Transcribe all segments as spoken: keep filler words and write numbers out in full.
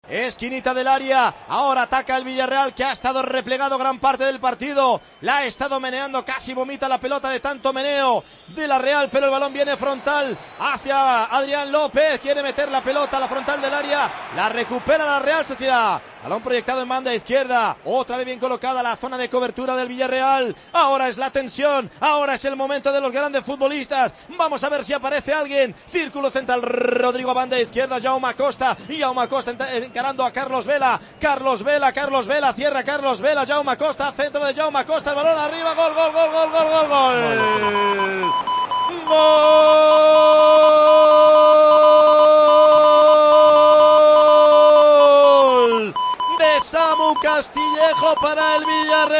Esquinita del área, ahora ataca el Villarreal, que ha estado replegado gran parte del partido, la ha estado meneando, casi vomita la pelota de tanto meneo de la Real, pero el balón viene frontal hacia Adrián López, quiere meter la pelota a la frontal del área, la recupera la Real Sociedad, balón proyectado en banda izquierda, otra vez bien colocada la zona de cobertura del Villarreal, ahora es la tensión, ahora es el momento de los grandes futbolistas, vamos a ver si aparece alguien, círculo central, Rodrigo a banda izquierda, Jaume Acosta, y Jaume Acosta encarando a Carlos Vela, Carlos Vela, Carlos Vela, cierra Carlos Vela, Jaume Acosta, centro de Jaume Acosta, el balón arriba, gol, gol, gol, gol, gol, gol, gol, gol de Samu Castillejo para el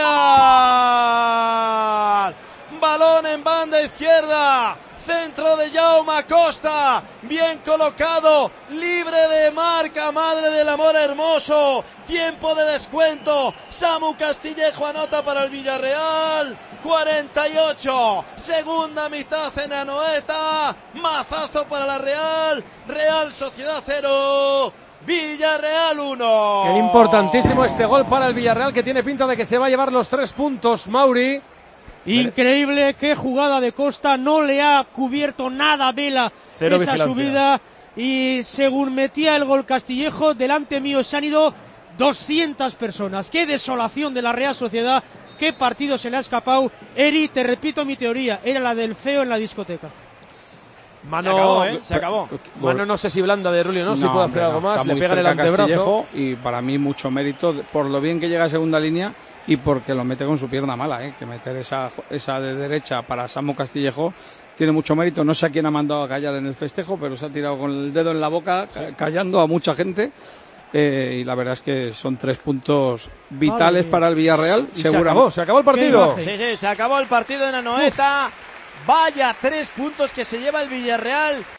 Villarreal, balón en banda izquierda, centro de Jaume Acosta, bien colocado, libre de marca, madre del amor hermoso, tiempo de descuento, Samu Castillejo anota para el Villarreal, cuarenta y ocho, segunda mitad en Anoeta, mazazo para la Real, Real Sociedad cero, Villarreal uno. Qué importantísimo este gol para el Villarreal, que tiene pinta de que se va a llevar los tres puntos, Mauri. Increíble, qué jugada de Costa, no le ha cubierto nada Vela Cero esa vigilancia. subida, y según metía el gol Castillejo, delante mío se han ido doscientas personas. Qué desolación de la Real Sociedad, qué partido se le ha escapado. Eri, te repito mi teoría, era la del feo en la discoteca. Mano, se acabó, ¿eh? Se acabó. Mano no sé si blanda de Rulio, ¿no? Si No, puede hombre, hacer algo no, más, está le muy pega en el cerca antebrazo. Castillejo, y para mí mucho mérito por lo bien que llega a segunda línea y porque lo mete con su pierna mala, ¿eh? Que meter esa, esa de derecha para Samu Castillejo tiene mucho mérito. No sé a quién ha mandado a callar en el festejo, pero se ha tirado con el dedo en la boca, sí, callando a mucha gente. Eh, y la verdad es que son tres puntos vitales Madre para el Villarreal. Y se acabó, se acabó el partido. Sí, sí, se acabó el partido en Anoeta. Vaya tres puntos que se lleva el Villarreal.